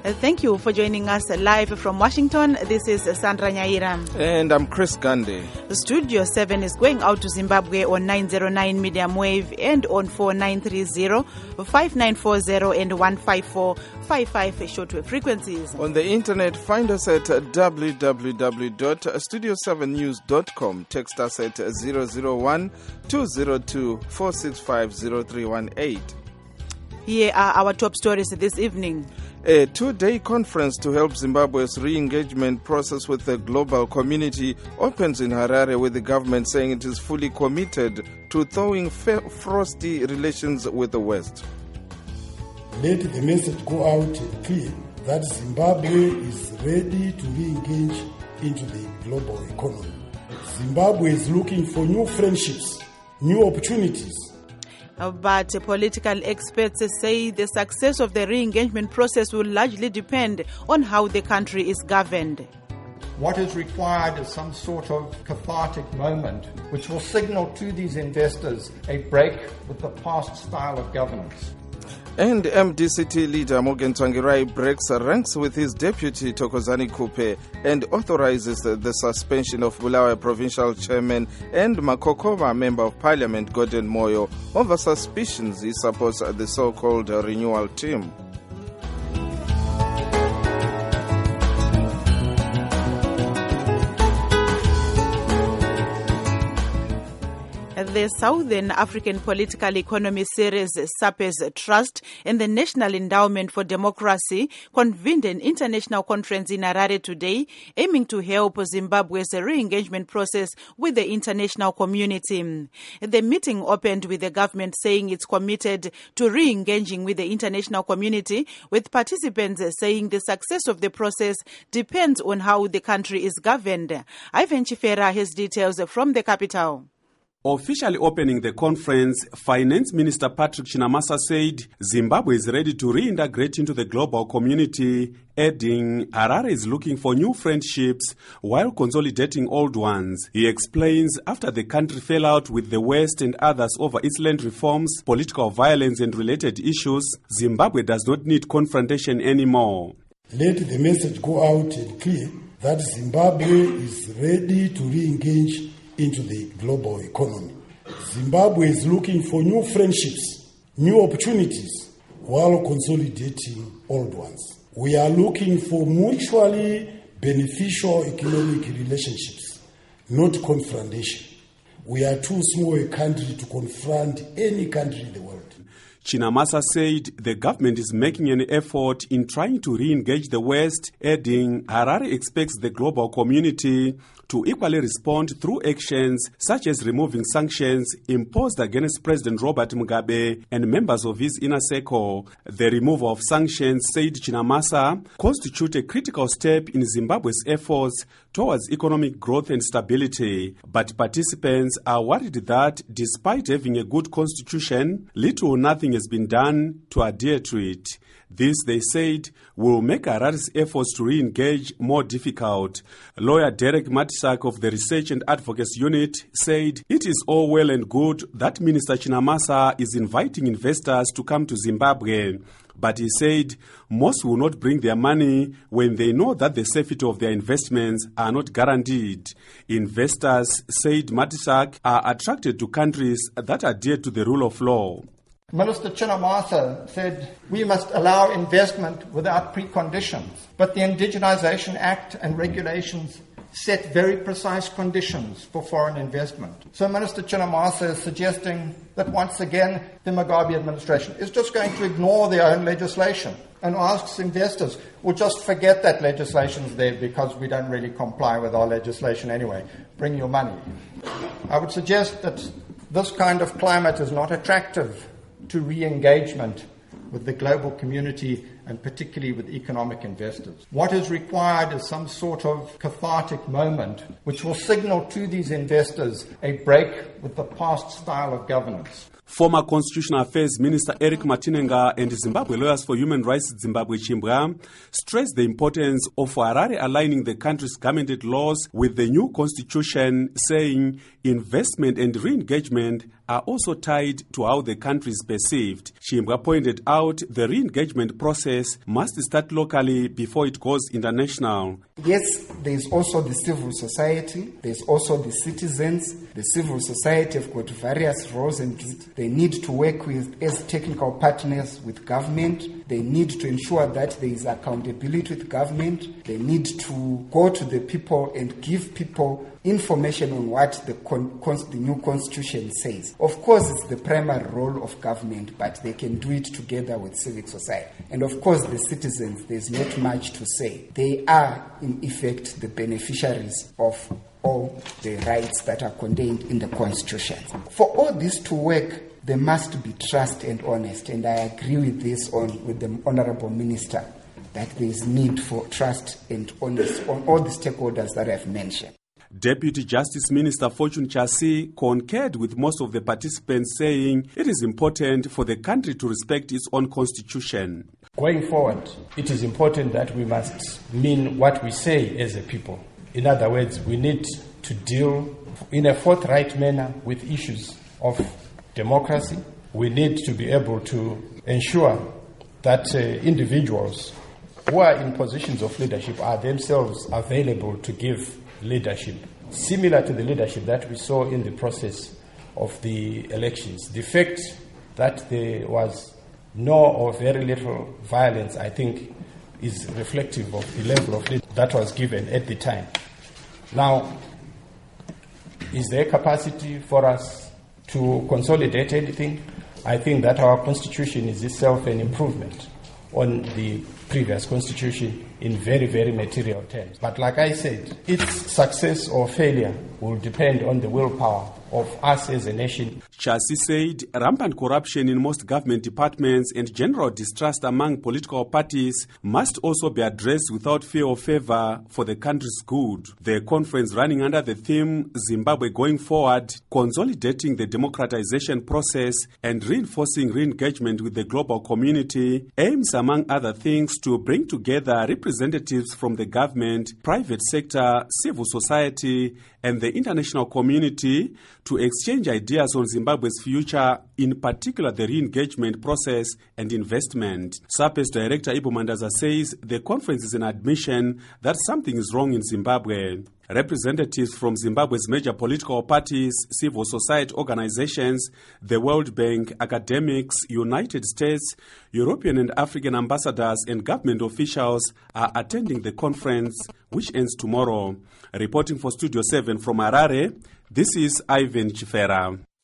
Thank you for joining us live from Washington. This is Sandra Nyaira. And I'm Chris Gandhi. Studio 7 is going out to Zimbabwe on 909 medium wave and on 4930, 5940 and 15455 shortwave frequencies. On the internet, find us at www.studio7news.com. Text us at 001-202-465-0318. Here are our top stories this evening. A two-day conference to help Zimbabwe's re-engagement process with the global community opens in Harare, with the government saying it is fully committed to thawing frosty relations with the West. Let the message go out clear that Zimbabwe is ready to re-engage into the global economy. Zimbabwe is looking for new friendships, new opportunities. But political experts say the success of the re-engagement process will largely depend on how the country is governed. What is required is some sort of cathartic moment which will signal to these investors a break with the past style of governance. And MDCT leader Morgan Tsvangirai breaks ranks with his deputy Thokozani Kupe and authorizes the suspension of Bulawayo provincial chairman and Makokoma member of parliament Gordon Moyo over suspicions he supports the so-called renewal team. The Southern African Political Economy Series SAPES Trust and the National Endowment for Democracy convened an international conference in Harare today aiming to help Zimbabwe's re-engagement process with the international community. The meeting opened with the government saying it's committed to re-engaging with the international community, with participants saying the success of the process depends on how the country is governed. Ivan Chifera has details from the capital. Officially opening the conference, Finance Minister Patrick Chinamasa said Zimbabwe is ready to reintegrate into the global community, adding Harare is looking for new friendships while consolidating old ones. He explains after the country fell out with the West and others over its land reforms, political violence and related issues, Zimbabwe does not need confrontation anymore. Let the message go out and clear that Zimbabwe is ready to re-engage into the global economy. Zimbabwe is looking for new friendships, new opportunities, while consolidating old ones. We are looking for mutually beneficial economic relationships, not confrontation. We are too small a country to confront any country in the world. Chinamasa said the government is making an effort in trying to re-engage the West, adding Harare expects the global community to equally respond through actions such as removing sanctions imposed against President Robert Mugabe and members of his inner circle. The removal of sanctions, said Chinamasa, constitute a critical step in Zimbabwe's efforts towards economic growth and stability. But participants are worried that despite having a good constitution, little or nothing has been done to adhere to it. This, they said, will make Harare's efforts to re-engage more difficult. Lawyer Derek Matisak of the Research and Advocacy Unit said it is all well and good that Minister Chinamasa is inviting investors to come to Zimbabwe. But he said most will not bring their money when they know that the safety of their investments are not guaranteed. Investors, said Matisak, are attracted to countries that adhere to the rule of law. Minister Chinamasa said we must allow investment without preconditions, but the Indigenization Act and regulations set very precise conditions for foreign investment. So Minister Chinamasa is suggesting that once again the Mugabe administration is just going to ignore their own legislation and asks investors, well, just forget that legislation's there because we don't really comply with our legislation anyway. Bring your money. I would suggest that this kind of climate is not attractive to re-engagement with the global community and particularly with economic investors. What is required is some sort of cathartic moment which will signal to these investors a break with the past style of governance. Former Constitutional Affairs Minister Eric Matinenga and Zimbabwe Lawyers for Human Rights Zimbabwe Chimbwa stressed the importance of Harare aligning the country's government laws with the new constitution, saying investment and re-engagement are also tied to how the country is perceived. Chimbwa pointed out the re-engagement process must start locally before it goes international. Yes, there is also the civil society, there's also the citizens. The civil society have got various roles and they need to work with as technical partners with government. They need to ensure that there is accountability with government. They need to go to the people and give people information on what the new constitution says. Of course, it's the primary role of government, but they can do it together with civic society. And of course, the citizens, there's not much to say. They are, in effect, the beneficiaries of all the rights that are contained in the constitution. For all this to work, there must be trust and honesty, and I agree with this with the Honorable Minister, that there is need for trust and honesty on all the stakeholders that I've mentioned. Deputy Justice Minister Fortune Chasi concurred with most of the participants, saying it is important for the country to respect its own constitution. Going forward, it is important that we must mean what we say as a people. In other words, we need to deal in a forthright manner with issues of democracy. We need to be able to ensure that individuals who are in positions of leadership are themselves available to give leadership, similar to the leadership that we saw in the process of the elections. The fact that there was no or very little violence, I think, is reflective of the level of leadership that was given at the time. Now, is there capacity for us to consolidate anything? I think that our constitution is itself an improvement on the previous constitution in very, very material terms. But like I said, its success or failure will depend on the willpower of us as a nation. Chasi said rampant corruption in most government departments and general distrust among political parties must also be addressed without fear or favor for the country's good. The conference, running under the theme Zimbabwe Going Forward, consolidating the democratization process and reinforcing re-engagement with the global community, aims, among other things, to bring together representatives from the government, private sector, civil society, and the international community to exchange ideas on Zimbabwe's future, in particular the re-engagement process and investment. SAPE's director Ibu Mandaza says the conference is an admission that something is wrong in Zimbabwe. Representatives from Zimbabwe's major political parties, civil society organizations, the World Bank, academics, United States, European and African ambassadors and government officials are attending the conference, which ends tomorrow. Reporting for Studio 7 from Harare, this is Ivan Chifera.